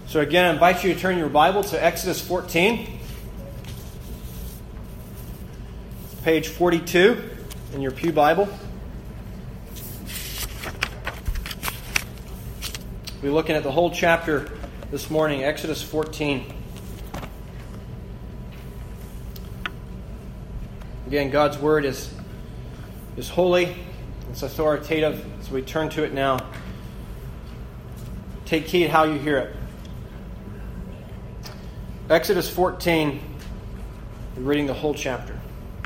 So again, I invite you to turn your Bible to Exodus 14. It's page 42 in your Pew Bible. We're looking at the whole chapter this morning, Exodus 14. Again, God's Word is holy, it's authoritative, so we turn to it now. Take heed how you hear it. Exodus 14, we're reading the whole chapter.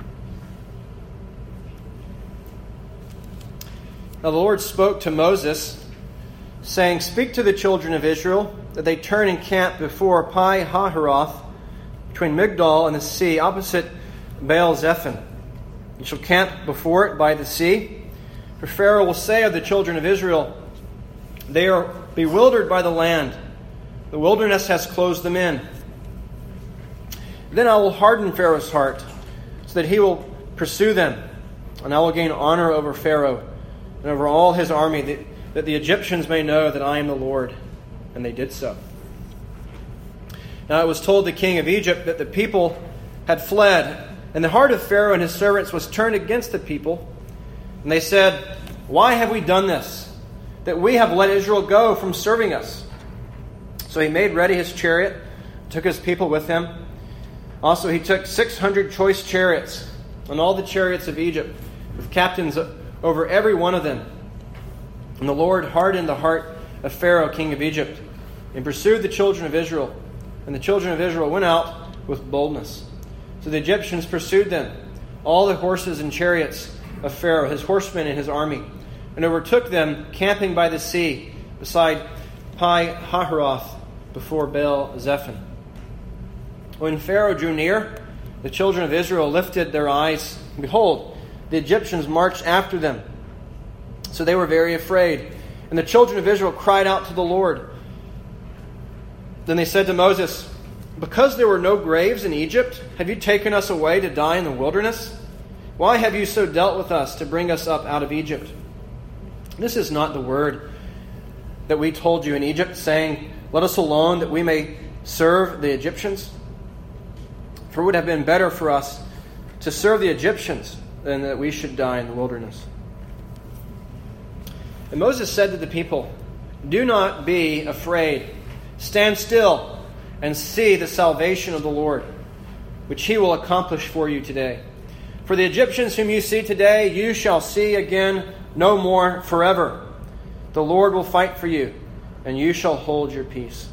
Now the Lord spoke to Moses, saying, "Speak to the children of Israel, that they turn and camp before Pi-hahiroth, between Migdol and the sea, opposite Baal-zephon. You shall camp before it by the sea. For Pharaoh will say of the children of Israel, they are bewildered by the land. The wilderness has closed them in. Then I will harden Pharaoh's heart, so that he will pursue them, and I will gain honor over Pharaoh and over all his army, that the Egyptians may know that I am the Lord." And they did so. Now it was told the king of Egypt that the people had fled, and the heart of Pharaoh and his servants was turned against the people. And they said, "Why have we done this, that we have let Israel go from serving us?" So he made ready his chariot, took his people with him. Also he took 600 choice chariots, and all the chariots of Egypt, with captains over every one of them. And the Lord hardened the heart of Pharaoh, king of Egypt, and pursued the children of Israel. And the children of Israel went out with boldness. So the Egyptians pursued them, all the horses and chariots of Pharaoh, his horsemen and his army, and overtook them camping by the sea, beside Pi-hahiroth, before Baal-zephon. When Pharaoh drew near, the children of Israel lifted their eyes. Behold, the Egyptians marched after them. So they were very afraid. And the children of Israel cried out to the Lord. Then they said to Moses, "Because there were no graves in Egypt, have you taken us away to die in the wilderness? Why have you so dealt with us to bring us up out of Egypt? This is not the word that we told you in Egypt, saying, 'Let us alone, that we may serve the Egyptians.' For it would have been better for us to serve the Egyptians than that we should die in the wilderness." And Moses said to the people, "Do not be afraid. Stand still and see the salvation of the Lord, which he will accomplish for you today. For the Egyptians whom you see today, you shall see again no more forever. The Lord will fight for you, and you shall hold your peace."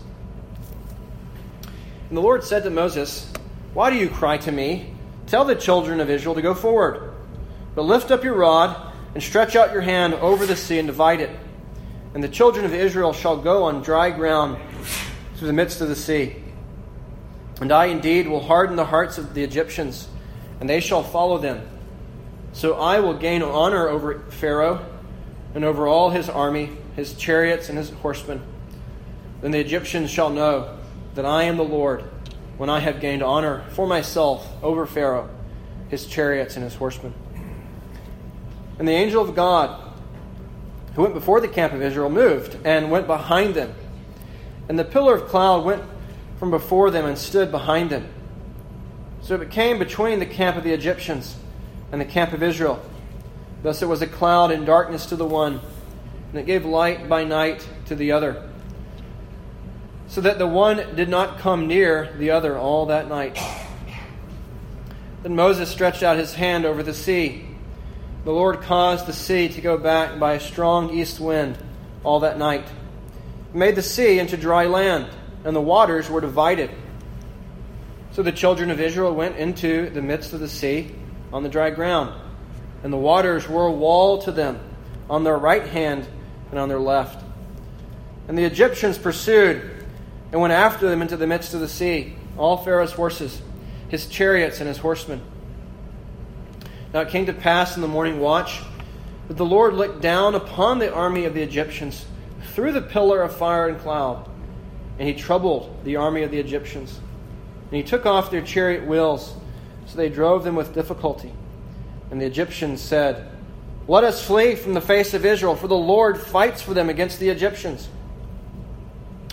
And the Lord said to Moses, "Why do you cry to me? Tell the children of Israel to go forward. But lift up your rod and stretch out your hand over the sea and divide it. And the children of Israel shall go on dry ground through the midst of the sea. And I indeed will harden the hearts of the Egyptians, and they shall follow them. So I will gain honor over Pharaoh and over all his army, his chariots and his horsemen. Then the Egyptians shall know that I am the Lord, when I have gained honor for myself over Pharaoh, his chariots and his horsemen." And the angel of God, who went before the camp of Israel, moved and went behind them. And the pillar of cloud went from before them and stood behind them. So it came between the camp of the Egyptians and the camp of Israel. Thus it was a cloud and darkness to the one, and it gave light by night to the other, so that the one did not come near the other all that night. Then Moses stretched out his hand over the sea. The Lord caused the sea to go back by a strong east wind all that night. He made the sea into dry land, and the waters were divided. So the children of Israel went into the midst of the sea on the dry ground, and the waters were a wall to them on their right hand and on their left. And the Egyptians pursued and went after them into the midst of the sea, all Pharaoh's horses, his chariots and his horsemen. Now it came to pass in the morning watch that the Lord looked down upon the army of the Egyptians through the pillar of fire and cloud, and he troubled the army of the Egyptians. And he took off their chariot wheels, so they drove them with difficulty. And the Egyptians said, "Let us flee from the face of Israel, for the Lord fights for them against the Egyptians."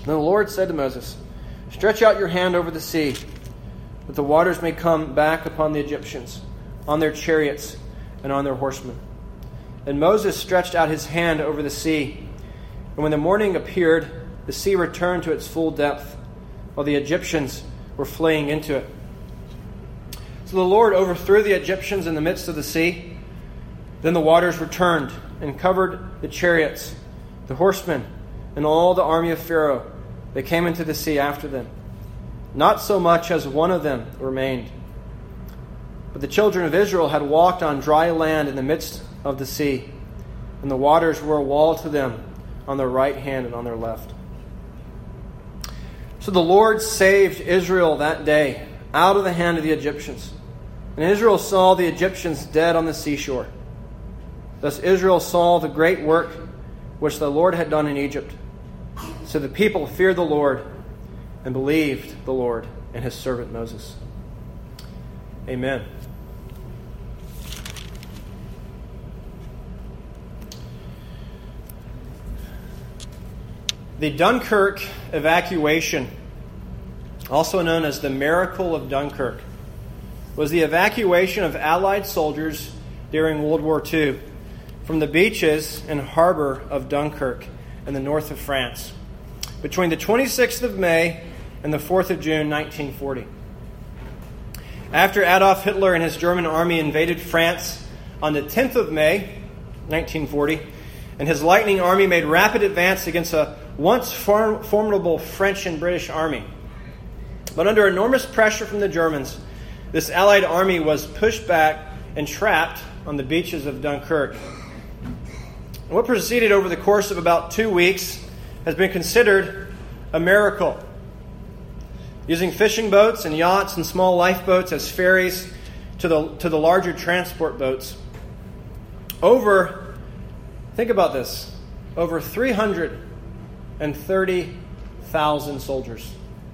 Then the Lord said to Moses, "Stretch out your hand over the sea, that the waters may come back upon the Egyptians, on their chariots and on their horsemen." And Moses stretched out his hand over the sea, and when the morning appeared, the sea returned to its full depth, while the Egyptians were fleeing into it. So the Lord overthrew the Egyptians in the midst of the sea. Then the waters returned and covered the chariots, the horsemen, and all the army of Pharaoh that came into the sea after them. Not so much as one of them remained. But the children of Israel had walked on dry land in the midst of the sea, and the waters were a wall to them on their right hand and on their left. So the Lord saved Israel that day out of the hand of the Egyptians. And Israel saw the Egyptians dead on the seashore. Thus Israel saw the great work which the Lord had done in Egypt. So the people feared the Lord and believed the Lord and his servant Moses. Amen. The Dunkirk evacuation, also known as the Miracle of Dunkirk, was the evacuation of Allied soldiers during World War II from the beaches and harbor of Dunkirk in the north of France between the 26th of May and the 4th of June 1940. After Adolf Hitler and his German army invaded France on the 10th of May 1940, and his lightning army made rapid advance against a once formidable French and British army. But under enormous pressure from the Germans, this Allied army was pushed back and trapped on the beaches of Dunkirk. And what proceeded over the course of about 2 weeks has been considered a miracle. Using fishing boats and yachts and small lifeboats as ferries to the larger transport boats, think about this, over 330,000 soldiers.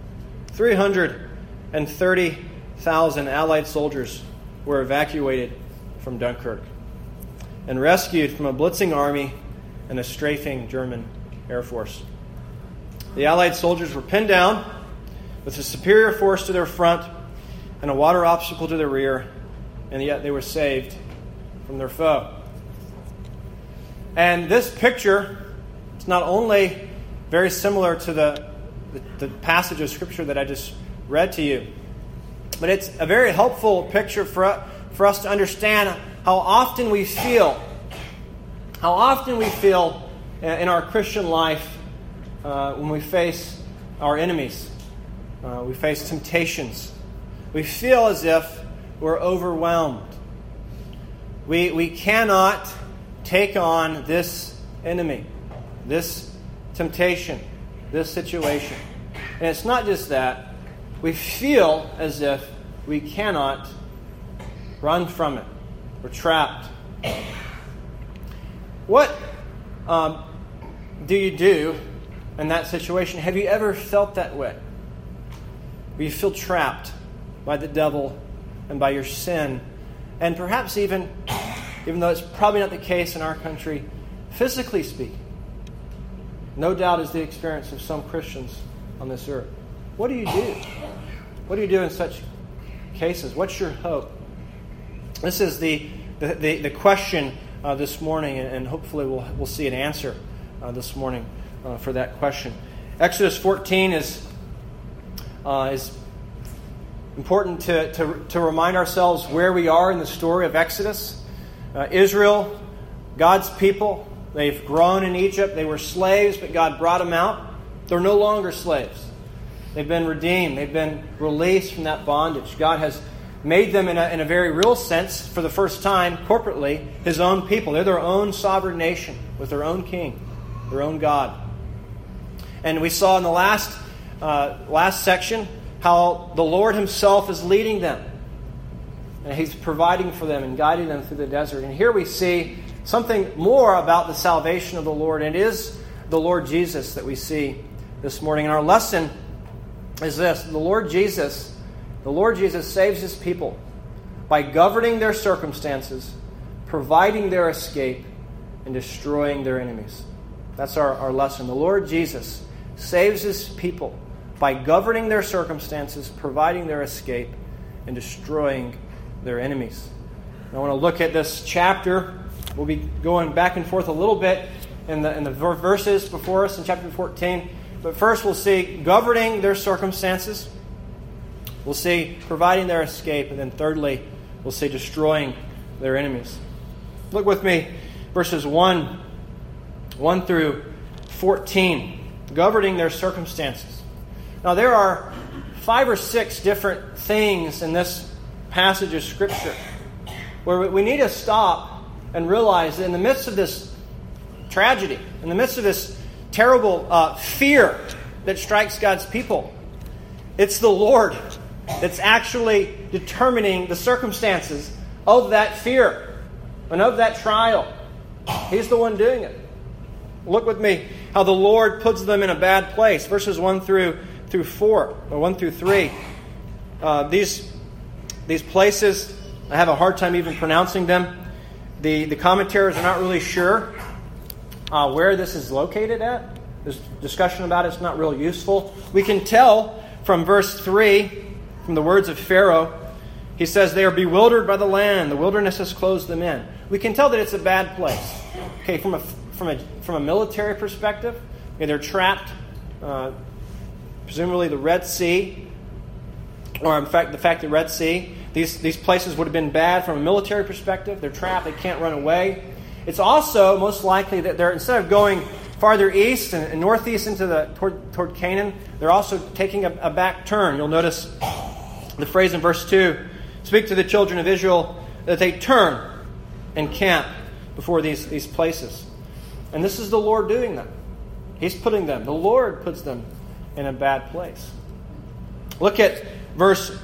330,000 Allied soldiers were evacuated from Dunkirk and rescued from a blitzing army and a strafing German Air Force. The Allied soldiers were pinned down with a superior force to their front and a water obstacle to their rear, and yet they were saved from their foe. And this picture is not only very similar to the passage of Scripture that I just read to you, but it's a very helpful picture for us to understand how often we feel in our Christian life when we face our enemies. We face temptations. We feel as if we're overwhelmed. We cannot take on this enemy, this temptation, this situation. And it's not just that. We feel as if we cannot run from it. We're trapped. What do you do in that situation? Have you ever felt that way? Where you feel trapped by the devil and by your sin, and perhaps even though it's probably not the case in our country, physically speaking. No doubt is the experience of some Christians on this earth. What do you do? What do you do in such cases? What's your hope? This is the question this morning, and hopefully we'll see an answer this morning for that question. Exodus 14 is important to remind ourselves where we are in the story of Exodus. Israel, God's people, they've grown in Egypt. They were slaves, but God brought them out. They're no longer slaves. They've been redeemed. They've been released from that bondage. God has made them, in a very real sense, for the first time, corporately, His own people. They're their own sovereign nation with their own king, their own God. And we saw in the last section how the Lord Himself is leading them. And He's providing for them and guiding them through the desert. And here we see something more about the salvation of the Lord. And it is the Lord Jesus that we see this morning. And our lesson is this: the Lord Jesus saves His people by governing their circumstances, providing their escape, and destroying their enemies. That's our lesson. The Lord Jesus saves his people by governing their circumstances, providing their escape, and destroying their enemies. I want to look at this chapter. We'll be going back and forth a little bit in the verses before us in chapter 14. But first we'll see governing their circumstances. We'll see providing their escape. And then thirdly, we'll see destroying their enemies. Look with me, verses 1 through 14. Governing their circumstances. Now there are 5 or 6 different things in this passage of Scripture where we need to stop and realize that in the midst of this tragedy, in the midst of this terrible fear that strikes God's people, it's the Lord that's actually determining the circumstances of that fear and of that trial. He's the one doing it. Look with me how the Lord puts them in a bad place. Verses 1 through 4, or 1 through 3. These places, I have a hard time even pronouncing them. The commentators are not really sure where this is located at. There's discussion about it's not real useful. We can tell from verse 3, from the words of Pharaoh, he says, they are bewildered by the land. The wilderness has closed them in. We can tell that it's a bad place. Okay, from a military perspective, okay, they're trapped, presumably the Red Sea, or in fact the Red Sea. These places would have been bad from a military perspective. They're trapped. They can't run away. It's also most likely that they're, instead of going farther east and northeast into toward Canaan, they're also taking a back turn. You'll notice the phrase in verse 2, speak to the children of Israel that they turn and camp before these places. And this is the Lord doing that. He's putting them. The Lord puts them in a bad place. Look at verse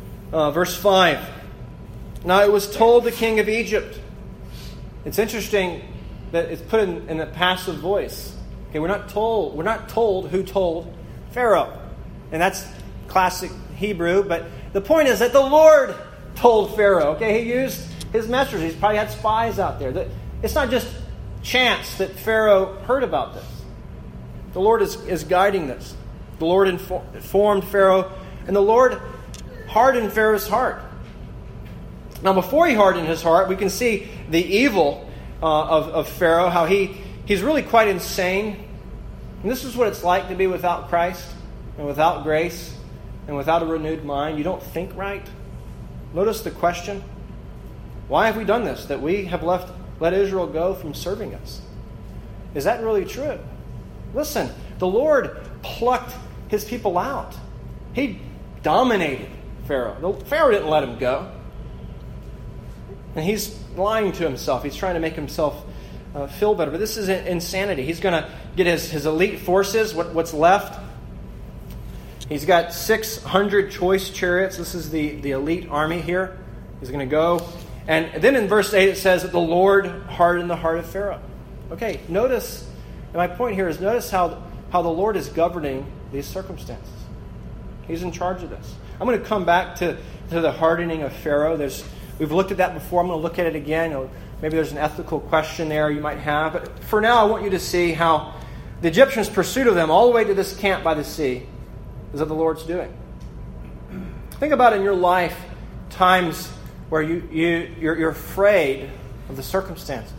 5. Now it was told the king of Egypt. It's interesting that it's put in a passive voice. Okay, we're not told who told Pharaoh. And that's classic Hebrew, but the point is that the Lord told Pharaoh. Okay, he used his messengers. He's probably had spies out there. It's not just chance that Pharaoh heard about this. The Lord is guiding this. The Lord informed Pharaoh, and the Lord hardened Pharaoh's heart. Now, before he hardened his heart, we can see the evil of Pharaoh, how he's really quite insane. And this is what it's like to be without Christ and without grace and without a renewed mind. You don't think right. Notice the question. Why have we done this? That we have let Israel go from serving us. Is that really true? Listen, the Lord plucked his people out. He dominated Pharaoh. Pharaoh didn't let him go. And he's lying to himself. He's trying to make himself feel better. But this is insanity. He's going to get his elite forces, what's left. He's got 600 choice chariots. This is the elite army here. He's going to go. And then in verse 8 it says that the Lord hardened the heart of Pharaoh. Okay, notice, and my point here is notice how the Lord is governing these circumstances. He's in charge of this. I'm going to come back to the hardening of Pharaoh. We've looked at that before. I'm going to look at it again. Maybe there's an ethical question there you might have. But for now, I want you to see how the Egyptians' pursuit of them all the way to this camp by the sea is what the Lord's doing. Think about in your life times where you're afraid of the circumstances.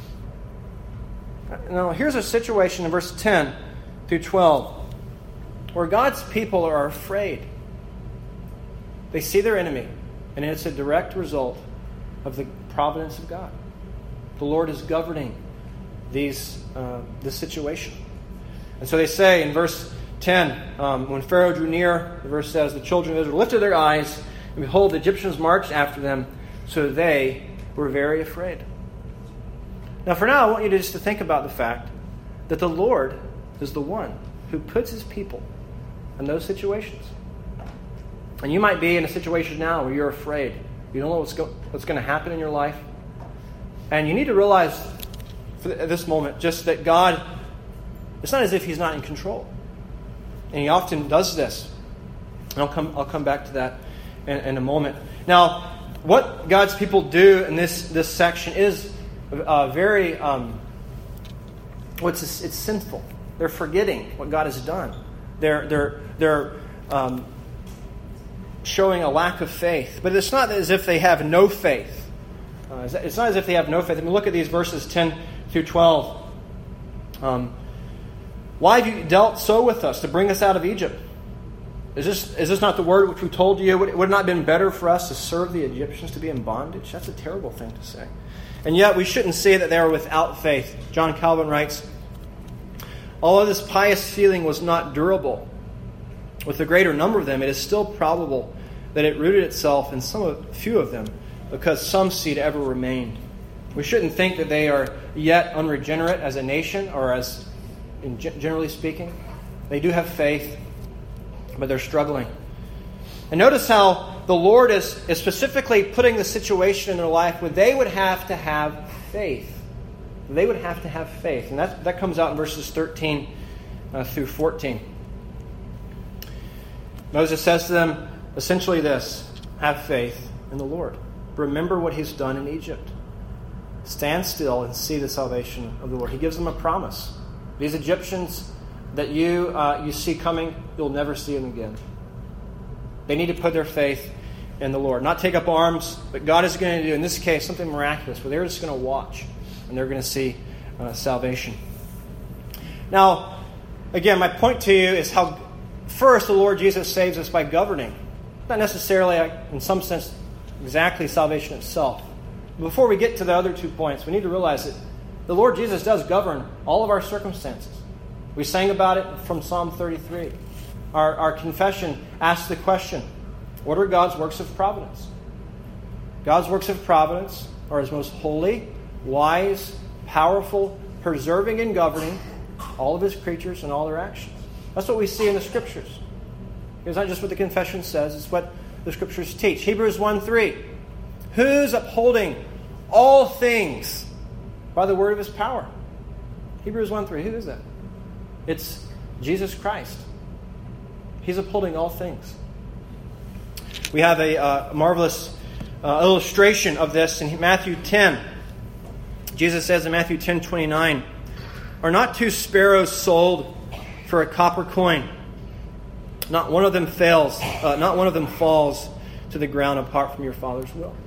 Now, here's a situation in verse 10 through 12 where God's people are afraid. They see their enemy, and it's a direct result of the providence of God. The Lord is governing this situation. And so they say in verse 10, when Pharaoh drew near, the verse says, the children of Israel lifted their eyes, and behold, the Egyptians marched after them, so they were very afraid. Now for now, I want you to think about the fact that the Lord is the one who puts his people in those situations. And you might be in a situation now where you're afraid. You don't know what's going to happen in your life. And you need to realize at this moment just that God, it's not as if he's not in control. And he often does this. And I'll come back to that in a moment. Now, what God's people do in this section is very, it's sinful. They're forgetting what God has done. They're showing a lack of faith. But it's not as if they have no faith. It's not as if they have no faith. I mean, look at these verses 10 through 12. Why have you dealt so with us to bring us out of Egypt? Is this not the word which we told you? Would it not have been better for us to serve the Egyptians, to be in bondage? That's a terrible thing to say. And yet we shouldn't say that they are without faith. John Calvin writes, although this pious feeling was not durable, with the greater number of them, it is still probable that it rooted itself in few of them, because some seed ever remained. We shouldn't think that they are yet unregenerate as a nation, or as generally speaking. They do have faith, but they're struggling. And notice how the Lord is specifically putting the situation in their life where they would have to have faith. They would have to have faith. And that comes out in verses 13 through 14. Moses says to them essentially this: have faith in the Lord. Remember what He's done in Egypt. Stand still and see the salvation of the Lord. He gives them a promise. These Egyptians that you see coming, you'll never see them again. They need to put their faith in the Lord. Not take up arms, but God is going to do, in this case, something miraculous, where they're just going to watch and they're going to see salvation. Now, again, my point to you is how first the Lord Jesus saves us by governing. Not necessarily, in some sense, exactly salvation itself. Before we get to the other 2 points, we need to realize that the Lord Jesus does govern all of our circumstances. We sang about it from Psalm 33. Our confession asks the question, what are God's works of providence? God's works of providence are His most holy, wise, powerful, preserving and governing all of His creatures and all their actions. That's what we see in the Scriptures. It's not just what the confession says, it's what the Scriptures teach. Hebrews 1:3. Who's upholding all things by the word of His power? Hebrews 1:3. Who is that? It's Jesus Christ. He's upholding all things. We have a marvelous illustration of this in Matthew 10. Jesus says in Matthew 10:29, are not 2 sparrows sold for a copper coin? Not one of them fails. Not one of them falls to the ground apart from your Father's will.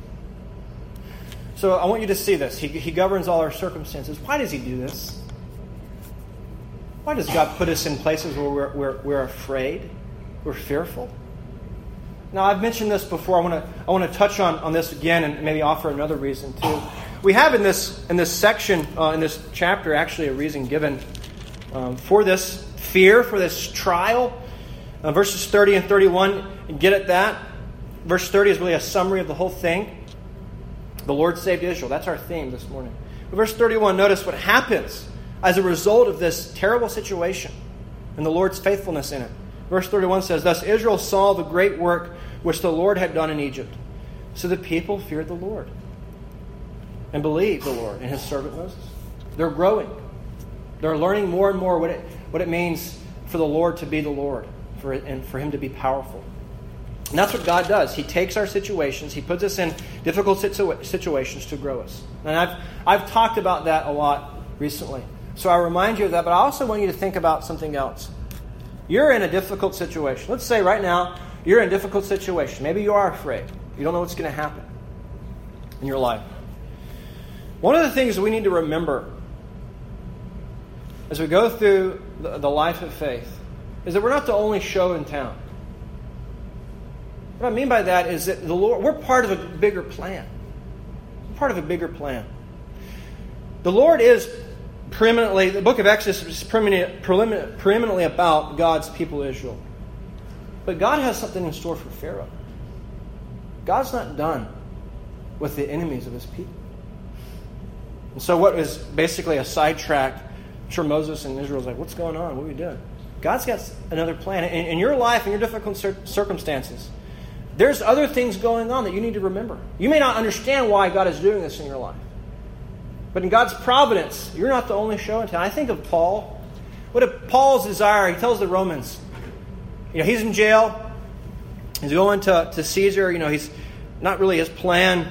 So I want you to see this. He governs all our circumstances. Why does He do this? Why does God put us in places where we're afraid? We're fearful? Now, I've mentioned this before. I want to touch on this again and maybe offer another reason too. We have in this section, in this chapter, actually a reason given for this fear, for this trial. Verses 30 and 31, get at that. Verse 30 is really a summary of the whole thing. The Lord saved Israel. That's our theme this morning. But verse 31, notice what happens as a result of this terrible situation and the Lord's faithfulness in it. Verse 31 says, thus Israel saw the great work which the Lord had done in Egypt. So the people feared the Lord and believed the Lord and His servant Moses. They're growing. They're learning more and more what it means for the Lord to be the Lord and for Him to be powerful. And that's what God does. He takes our situations. He puts us in difficult situations to grow us. And I've talked about that a lot recently. So I remind you of that, but I also want you to think about something else. You're in a difficult situation. Let's say right now, you're in a difficult situation. Maybe you are afraid. You don't know what's going to happen in your life. One of the things we need to remember as we go through the life of faith is that we're not the only show in town. What I mean by that is that the Lord, we're part of a bigger plan. We're part of a bigger plan. The Lord is preeminently, the book of Exodus is preeminently about God's people Israel. But God has something in store for Pharaoh. God's not done with the enemies of His people. And so what is basically a sidetrack, I'm sure Moses and Israel was like, what's going on? What are we doing? God's got another plan. In your life, in your difficult circumstances, there's other things going on that you need to remember. You may not understand why God is doing this in your life. But in God's providence, you're not the only show in town. I think of Paul. What if Paul's desire? He tells the Romans, he's in jail. He's going to Caesar. He's not really his plan.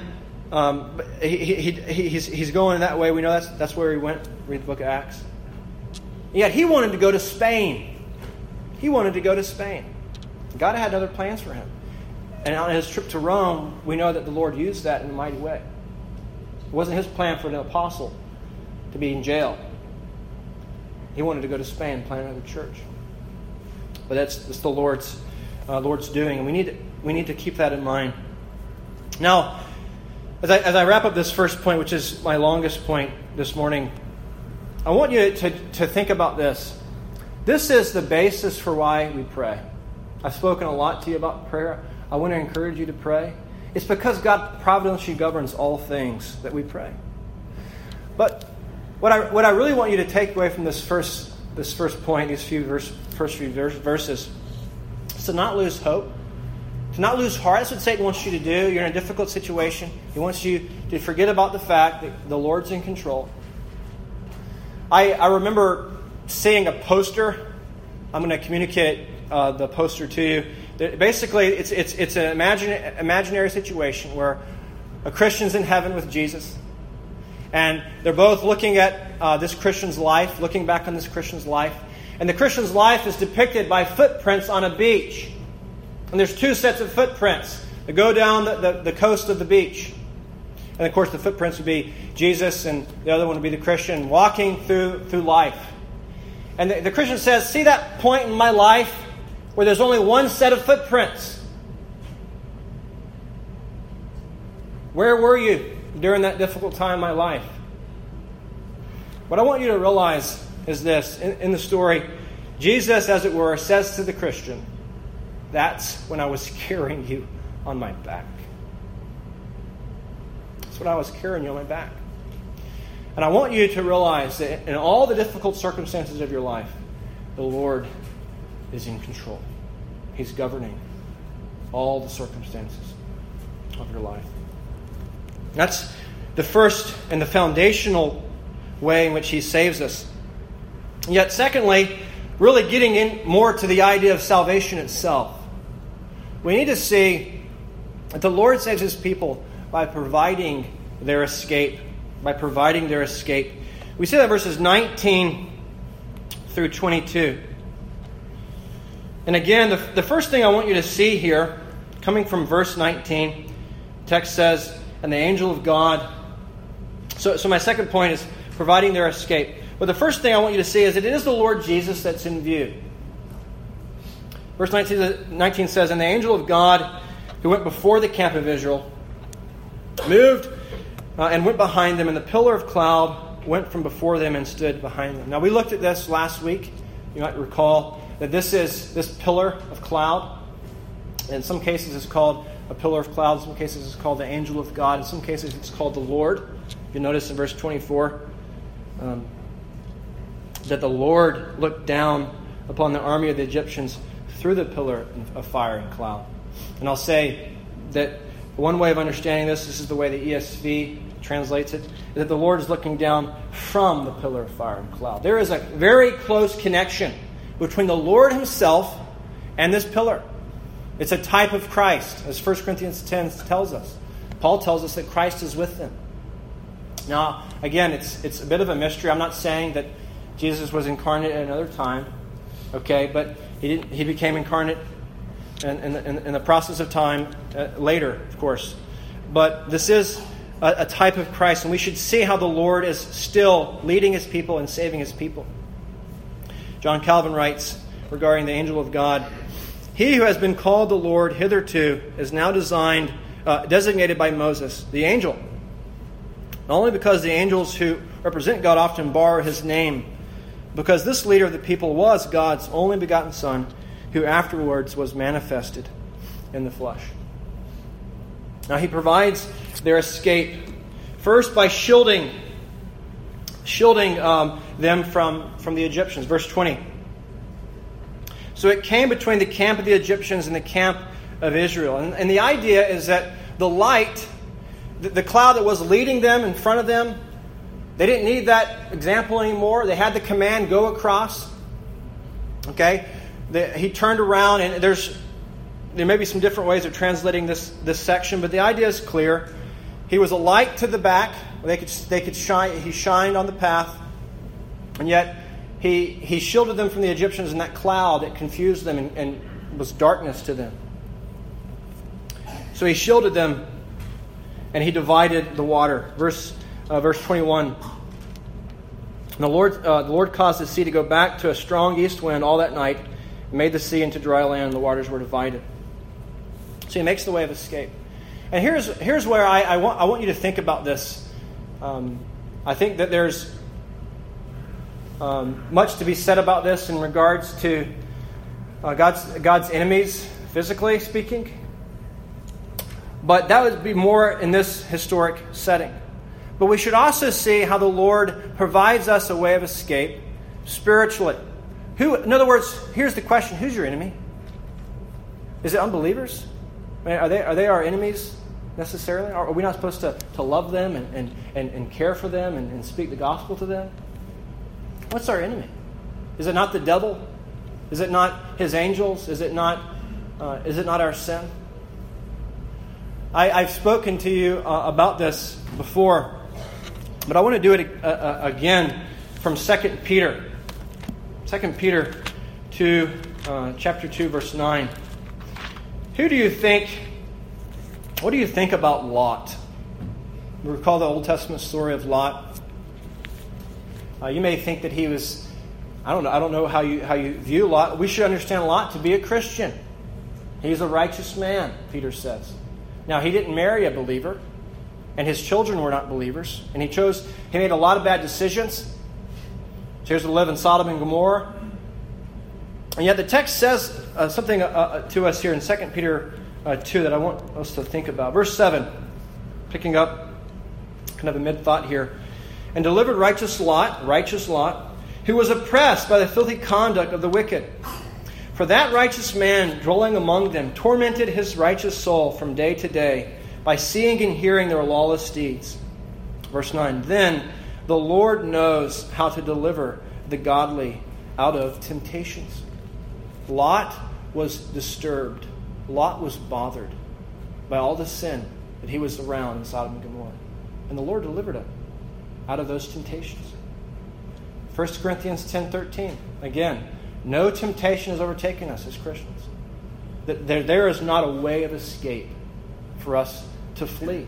But he's going that way. We know that's where he went. Read the book of Acts. Yet he wanted to go to Spain. He wanted to go to Spain. God had other plans for him. And on his trip to Rome, we know that the Lord used that in a mighty way. It wasn't his plan for an apostle to be in jail. He wanted to go to Spain and plant another church. But that's the Lord's doing, and we need to keep that in mind. Now, as I wrap up this first point, which is my longest point this morning, I want you to think about this. This is the basis for why we pray. I've spoken a lot to you about prayer. I want to encourage you to pray. It's because God providentially governs all things that we pray. But what I really want you to take away from this first point, these first few verses, is to not lose hope, to not lose heart. That's what Satan wants you to do. You're in a difficult situation. He wants you to forget about the fact that the Lord's in control. I remember seeing a poster. I'm going to communicate the poster to you. Basically, it's an imaginary situation where a Christian's in heaven with Jesus, and they're both looking at this Christian's life, looking back on this Christian's life, and the Christian's life is depicted by footprints on a beach. And there's two sets of footprints that go down the coast of the beach. And of course, the footprints would be Jesus, and the other one would be the Christian walking through life. And the Christian says, see that point in my life where there's only one set of footprints? Where were you during that difficult time in my life? What I want you to realize is this. In the story, Jesus, as it were, says to the Christian, that's when I was carrying you on my back. That's when I was carrying you on my back. And I want you to realize that in all the difficult circumstances of your life, the Lord is in control. He's governing all the circumstances of your life. That's the first and the foundational way in which He saves us. Yet secondly, really getting in more to the idea of salvation itself. We need to see that the Lord saves His people by providing their escape. By providing their escape. We see that verses 19 through 22. And again, the first thing I want you to see here, coming from verse 19, the text says, and the angel of God. So my second point is providing their escape. But the first thing I want you to see is that it is the Lord Jesus that's in view. Verse 19 says, and the angel of God who went before the camp of Israel moved and went behind them, and the pillar of cloud went from before them and stood behind them. Now, we looked at this last week. You might recall that this pillar of cloud. In some cases, it's called a pillar of cloud. In some cases, it's called the angel of God. In some cases, it's called the Lord. You notice in verse 24 that the Lord looked down upon the army of the Egyptians through the pillar of fire and cloud. And I'll say that one way of understanding this is the way the ESV translates it, is that the Lord is looking down from the pillar of fire and cloud. There is a very close connection between the Lord Himself and this pillar. It's a type of Christ, as 1 Corinthians 10 tells us. Paul tells us that Christ is with them. Now, again, it's a bit of a mystery. I'm not saying that Jesus was incarnate at another time, okay, but he became incarnate in the process of time later, of course. But this is a type of Christ, and we should see how the Lord is still leading His people and saving His people. John Calvin writes regarding the angel of God, he who has been called the Lord hitherto is now designated by Moses, the angel. Not only because the angels who represent God often borrow His name, because this leader of the people was God's only begotten Son, who afterwards was manifested in the flesh. Now He provides their escape first by shielding them from the Egyptians. Verse 20. So it came between the camp of the Egyptians and the camp of Israel. And the idea is that the light, the cloud that was leading them in front of them, they didn't need that example anymore. They had the command, go across. Okay? He turned around, and there may be some different ways of translating this section, but the idea is clear. He was a light to the back. They could shine. He shined on the path, and yet He shielded them from the Egyptians in that cloud that confused them and was darkness to them. So he shielded them, and he divided the water. Verse 21. And the Lord caused the sea to go back to a strong east wind all that night, and made the sea into dry land, and the waters were divided. So he makes the way of escape. And here's where I want you to think about this. I think that there's much to be said about this in regards to God's enemies, physically speaking. But that would be more in this historic setting. But we should also see how the Lord provides us a way of escape spiritually. In other words, here's the question: who's your enemy? Is it unbelievers? I mean, are they our enemies necessarily? Are we not supposed to love them and care for them and speak the gospel to them? What's our enemy? Is it not the devil? Is it not his angels? Is it not our sin? I've spoken to you about this before, but I want to do it again from 2 Peter. 2 Peter 2, chapter 2, verse 9. What do you think about Lot? You recall the Old Testament story of Lot? You may think that he was, I don't know how you view Lot. We should understand Lot to be a Christian. He's a righteous man, Peter says. Now, he didn't marry a believer, and his children were not believers, and he made a lot of bad decisions. Chose to live in Sodom and Gomorrah. And yet the text says something to us here in 2 Peter 2 that I want us to think about. Verse 7, picking up kind of a mid-thought here. And delivered righteous Lot, who was oppressed by the filthy conduct of the wicked. For that righteous man dwelling among them tormented his righteous soul from day to day by seeing and hearing their lawless deeds. Verse 9, then the Lord knows how to deliver the godly out of temptations. Lot was disturbed. Lot was bothered by all the sin that he was around in Sodom and Gomorrah. And the Lord delivered him out of those temptations. 1 Corinthians 10:13. Again, no temptation has overtaken us as Christians. There is not a way of escape for us to flee.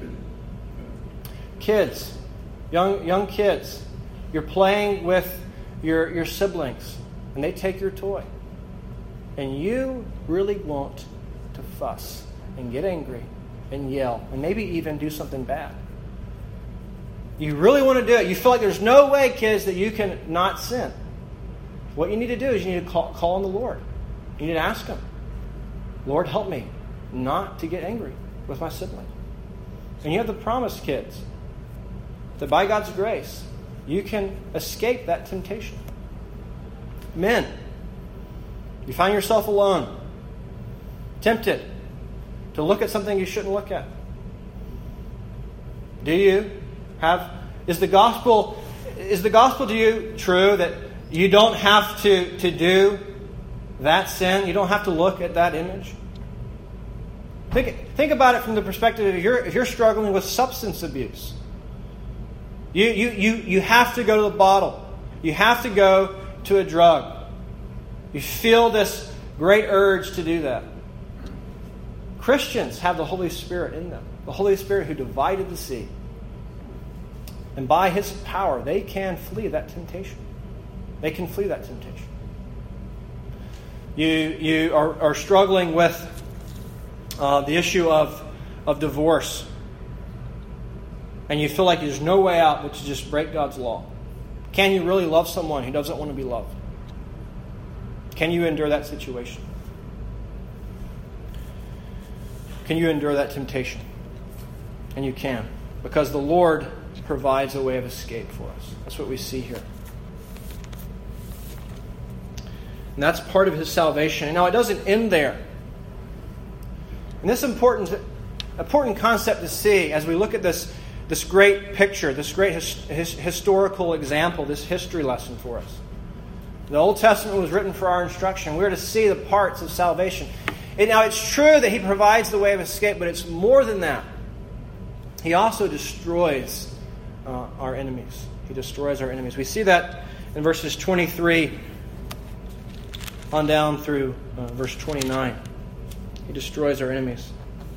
Kids, young kids, you're playing with your siblings, and they take your toy. And you really want to fuss and get angry and yell and maybe even do something bad. You really want to do it. You feel like there's no way, kids, that you can not sin. What you need to do is you need to call on the Lord. You need to ask Him, Lord, help me not to get angry with my sibling. And you have the promise, kids, that by God's grace, you can escape that temptation. Men, you find yourself alone, tempted to look at something you shouldn't look at. Is the gospel to you true that you don't have to do that sin? You don't have to look at that image? Think about it from the perspective of if you're struggling with substance abuse. You have to go to the bottle. You have to go to a drug. You feel this great urge to do that. Christians have the Holy Spirit in them. The Holy Spirit who divided the sea. And by His power, they can flee that temptation. They can flee that temptation. You are struggling with the issue of divorce. And you feel like there's no way out but to just break God's law. Can you really love someone who doesn't want to be loved? Can you endure that situation? Can you endure that temptation? And you can. Because the Lord provides a way of escape for us. That's what we see here. And that's part of His salvation. And now it doesn't end there. And this important concept to see as we look at this great picture, this great historical example, this history lesson for us. The Old Testament was written for our instruction. We're to see the parts of salvation. Now, it's true that He provides the way of escape, but it's more than that. He also destroys our enemies. He destroys our enemies. We see that in verses 23 on down through verse 29. He destroys our enemies.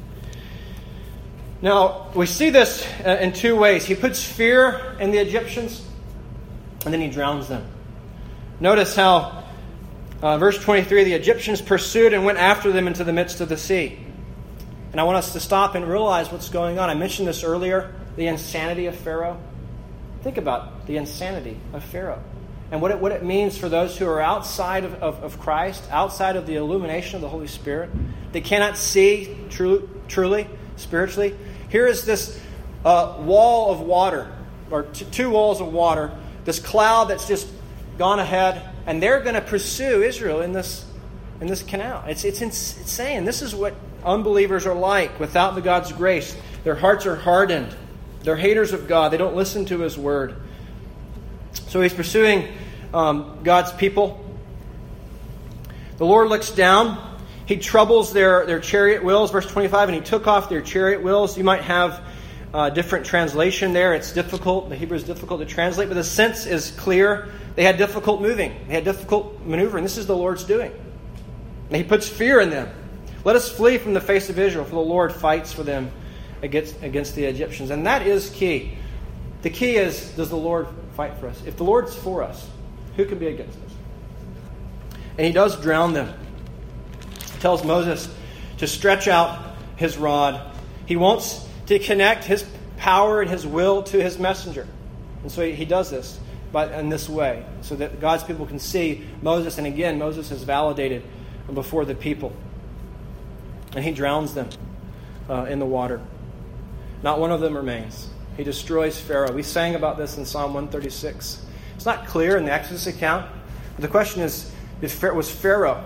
Now, we see this in two ways. He puts fear in the Egyptians, and then he drowns them. Notice how, verse 23, the Egyptians pursued and went after them into the midst of the sea. And I want us to stop and realize what's going on. I mentioned this earlier, the insanity of Pharaoh. Think about the insanity of Pharaoh and what it means for those who are outside of Christ, outside of the illumination of the Holy Spirit. They cannot see truly, spiritually. Here is this wall of water, or two walls of water, this cloud that's just gone ahead, and they're going to pursue Israel in this canal. It's insane. This is what unbelievers are like without the God's grace. Their hearts are hardened. They're haters of God. They don't listen to His word. So he's pursuing God's people. The Lord looks down. He troubles their chariot wheels. Verse 25, and he took off their chariot wheels. You might have a different translation there. It's difficult. The Hebrew is difficult to translate, but the sense is clear. They had difficult moving. They had difficult maneuvering. This is the Lord's doing. And He puts fear in them. Let us flee from the face of Israel, for the Lord fights for them against the Egyptians. And that is key. The key is, does the Lord fight for us? If the Lord's for us, who can be against us? And He does drown them. He tells Moses to stretch out his rod. He wants to connect his power and his will to his messenger. And so he does this in this way, so that God's people can see Moses. And again, Moses is validated before the people. And he drowns them in the water. Not one of them remains. He destroys Pharaoh. We sang about this in Psalm 136. It's not clear in the Exodus account. But the question is, was Pharaoh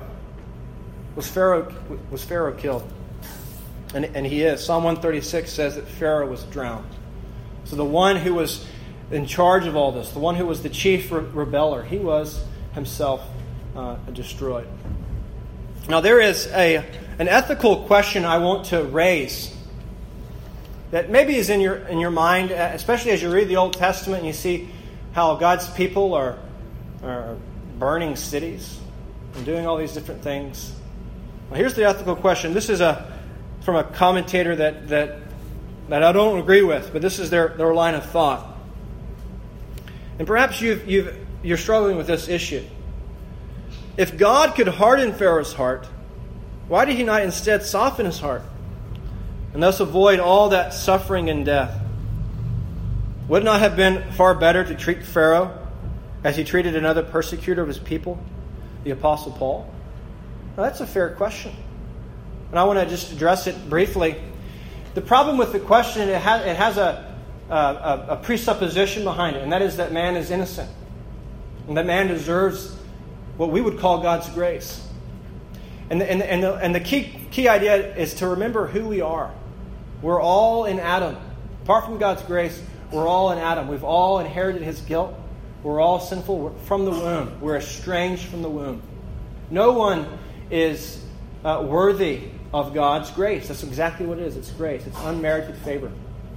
killed? And he is. Psalm 136 says that Pharaoh was drowned. So the one who was in charge of all this, the one who was the chief rebeller, he was himself destroyed. Now there is an ethical question I want to raise that maybe is in your mind, especially as you read the Old Testament and you see how God's people are burning cities and doing all these different things. Well, here's the ethical question. This is from a commentator that I don't agree with, but this is their line of thought. And perhaps you're struggling with this issue. If God could harden Pharaoh's heart, why did He not instead soften his heart and thus avoid all that suffering and death? Would it not have been far better to treat Pharaoh as he treated another persecutor of his people, the Apostle Paul? Now, that's a fair question. And I want to just address it briefly. The problem with the question, it has a presupposition behind it, and that is that man is innocent. And that man deserves what we would call God's grace. And the key idea is to remember who we are. We're all in Adam. Apart from God's grace, we're all in Adam. We've all inherited his guilt. We're all sinful from the womb. We're estranged from the womb. No one is worthy of God's grace. That's exactly what it is. It's grace. It's unmerited favor.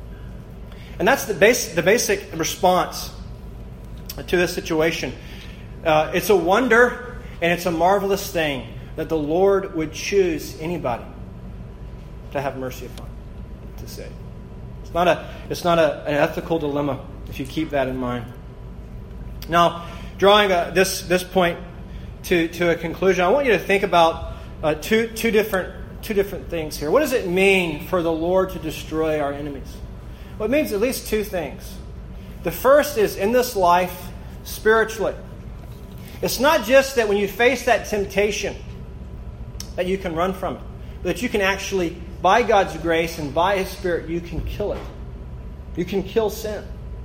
And that's the basic response to this situation. It's a wonder and it's a marvelous thing that the Lord would choose anybody to have mercy upon, to save. It's not an ethical dilemma if you keep that in mind. Now, drawing this point to a conclusion, I want you to think about two different things here. What does it mean for the Lord to destroy our enemies? Well, it means at least two things. The first is in this life, spiritually. It's not just that when you face that temptation that you can run from it, but that you can actually, by God's grace and by His Spirit, you can kill it. You can kill sin.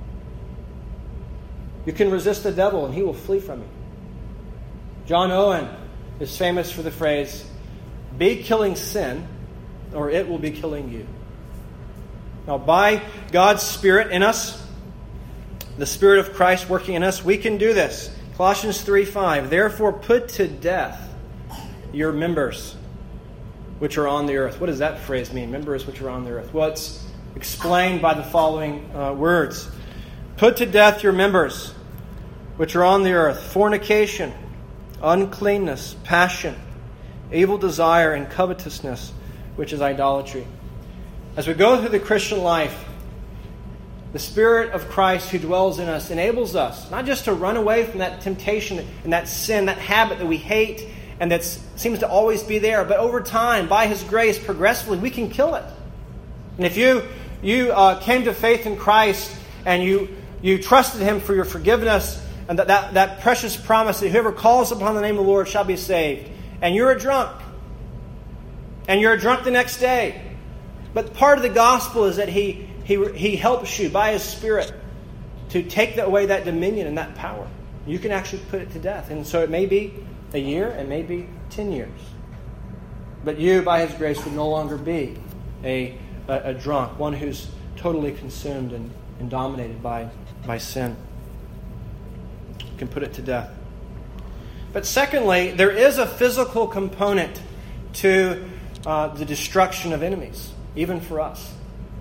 You can resist the devil and he will flee from you. John Owen is famous for the phrase, "Be killing sin, or it will be killing you." Now, by God's Spirit in us, the Spirit of Christ working in us, we can do this. Colossians 3:5, "Therefore put to death your members which are on the earth." What does that phrase mean? Members which are on the earth. Well, it's explained by the following words. "Put to death your members which are on the earth, fornication, uncleanness, passion, evil desire, and covetousness, which is idolatry. As we go through the Christian life, the Spirit of Christ who dwells in us enables us not just to run away from that temptation and that sin, that habit that we hate and that seems to always be there, but over time, by His grace, progressively, we can kill it. And if you came to faith in Christ and you trusted Him for your forgiveness and that precious promise that whoever calls upon the name of the Lord shall be saved, and you're a drunk, and you're a drunk the next day, but part of the gospel is that He helps you by His Spirit to take away that dominion and that power. You can actually put it to death. And so it may be a year, it may be 10 years. But you, by His grace, would no longer be a drunk, one who's totally consumed and dominated by sin. You can put it to death. But secondly, there is a physical component to the destruction of enemies, even for us.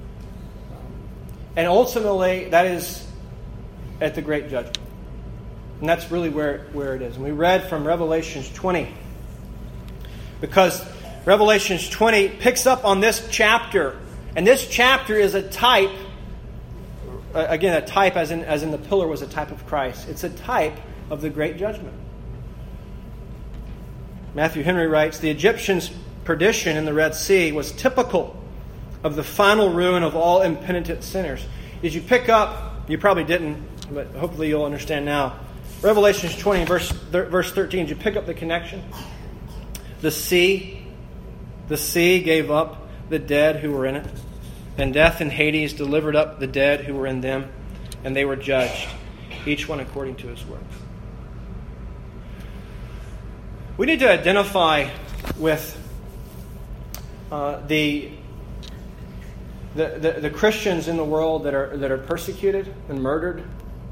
And ultimately, that is at the great judgment. And that's really where it is. And we read from Revelation 20. Because Revelation 20 picks up on this chapter. And this chapter is a type, again, a type as in the pillar was a type of Christ. It's a type of the great judgment. Matthew Henry writes, the Egyptians' perdition in the Red Sea was typical of the final ruin of all impenitent sinners. Did you pick up, you probably didn't, but hopefully you'll understand now. Revelation 20, verse 13, did you pick up the connection? The sea gave up the dead who were in it, and death and Hades delivered up the dead who were in them, and they were judged, each one according to his works. We need to identify with the Christians in the world that are persecuted and murdered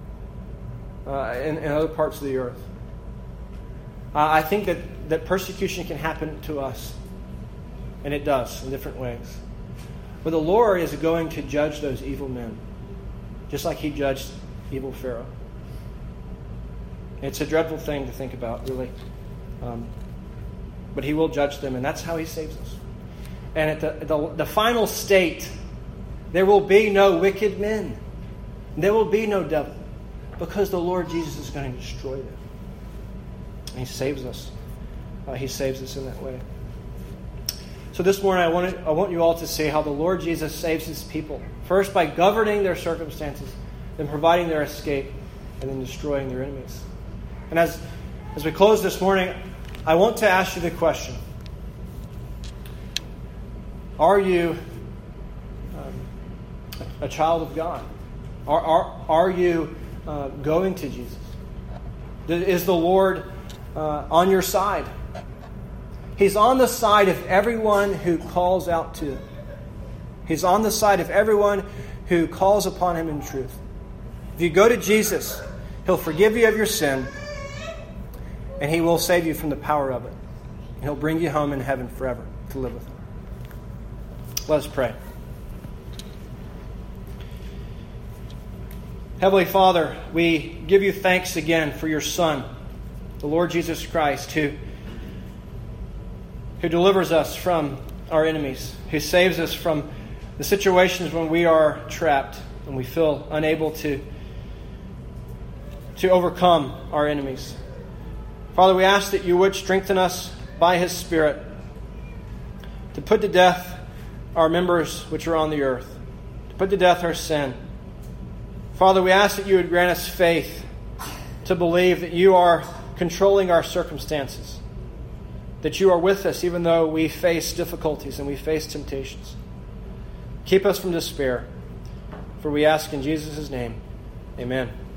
in other parts of the earth. I think that persecution can happen to us, and it does in different ways. But the Lord is going to judge those evil men, just like He judged evil Pharaoh. It's a dreadful thing to think about, really. But He will judge them, and that's how He saves us. And at the final state, there will be no wicked men. There will be no devil, because the Lord Jesus is going to destroy them. And He saves us. He saves us in that way. So this morning, I want you all to see how the Lord Jesus saves His people. First, by governing their circumstances, then providing their escape, and then destroying their enemies. And as we close this morning, I want to ask you the question: are you a child of God? Are you going to Jesus? Is the Lord on your side? He's on the side of everyone who calls out to Him. He's on the side of everyone who calls upon Him in truth. If you go to Jesus, He'll forgive you of your sin, and He will save you from the power of it. And He'll bring you home in heaven forever to live with Him. Let us pray. Heavenly Father, we give You thanks again for Your Son, the Lord Jesus Christ, who delivers us from our enemies, who saves us from the situations when we are trapped and we feel unable to overcome our enemies. Father, we ask that You would strengthen us by His Spirit to put to death our members which are on the earth, to put to death our sin. Father, we ask that You would grant us faith to believe that You are controlling our circumstances, that You are with us even though we face difficulties and we face temptations. Keep us from despair, for we ask in Jesus' name. Amen.